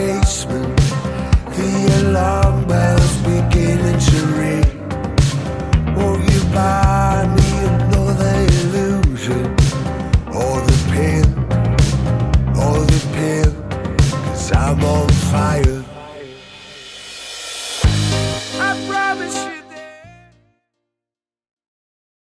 basement, the alarm bells beginning to ring. Won't you buy me another illusion, or the pill, 'cause I'm on fire.